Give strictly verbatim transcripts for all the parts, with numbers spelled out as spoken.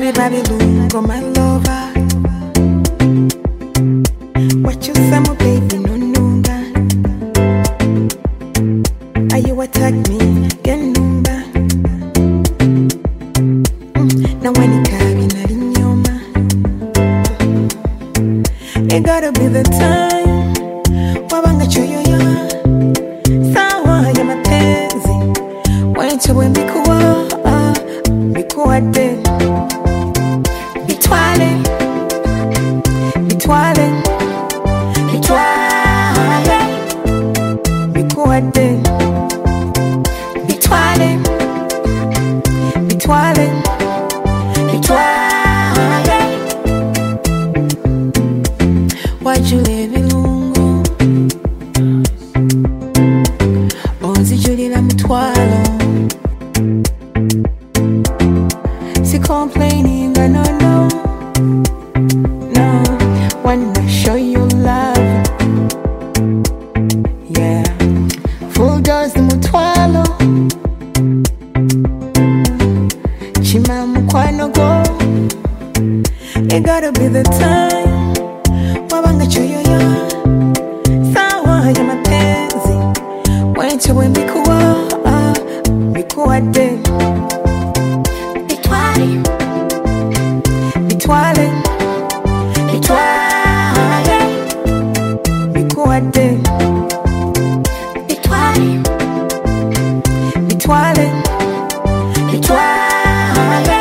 baby, baby, lungo, my lover. What you say, my baby, no, no, are you attack me, get number? Now when you carry not in your mind, it gotta be the time. Wabanga choyo ya, sawa ya mapenzi. Wenche we mikuwa, mikuwa de. Bitwale, bitwale, bitwale, mikuwa de. Bitwale, bitwale, bitwale. Why'd you leave it lungo? Onzi julila mutwalo. Si complaining, I no no, no. Wanna show you love, yeah. Full dose mutwalo. Chima mukwano go. It gotta be the time. Wabanga choyo ya, sawa ya mapenzi. Wenche we mikuwa, mikuwa de. Bitwale, bitwale, bitwale, mikuwa de. Bitwale, bitwale, bitwale.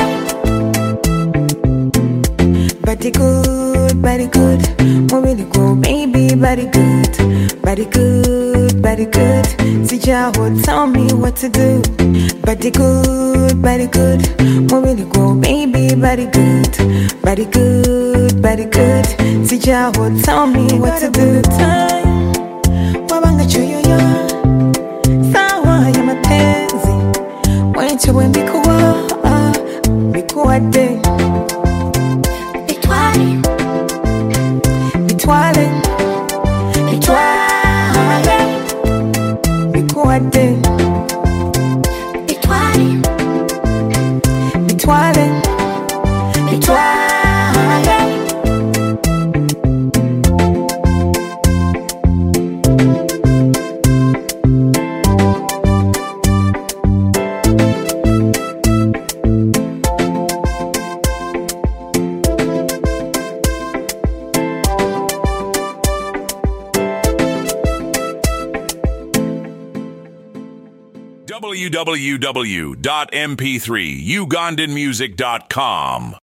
Body good, body good, really go, baby, body good, body good, body good. Sija would tell me what to do. Body good, body good, really go, baby, body good, body good, body good. Sija would tell me what to do. Time, wabanga choyo ya, sawa ya mapenzi. Wenche we mikuwa, mikuwa de. Bitwale, bitwale, bitwale, mikuwa de. Bitwale, bitwale, bitwale. w w w dot m p three ugandan music dot com